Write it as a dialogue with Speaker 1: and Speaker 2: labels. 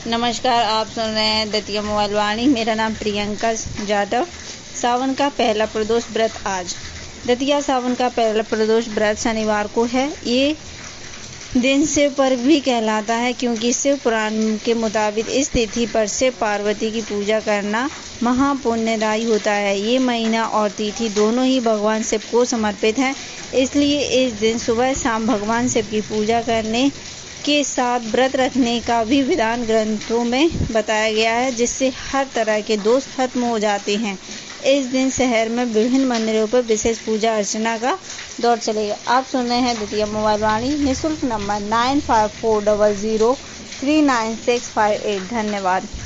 Speaker 1: नमस्कार, आप सुन रहे हैं दतिया मोबाइल वाणी। मेरा नाम प्रियंका जाधव। सावन का पहला प्रदोष व्रत आज। दतिया सावन का पहला प्रदोष व्रत शनिवार को है। ये दिन शिव पर्व भी कहलाता है, क्योंकि शिव पुराण के मुताबिक इस तिथि पर शिव पार्वती की पूजा करना महापुण्यदायी होता है। ये महीना और तिथि दोनों ही भगवान शिव को समर्पित है, इसलिए इस दिन सुबह शाम भगवान शिव की पूजा करने के साथ व्रत रखने का भी विधान ग्रंथों में बताया गया है, जिससे हर तरह के दोष खत्म हो जाते हैं। इस दिन शहर में विभिन्न मंदिरों पर विशेष पूजा अर्चना का दौर चलेगा। आप सुन रहे हैं दतिया मोबाइल वाणी। निःशुल्क नंबर 9540039658। धन्यवाद।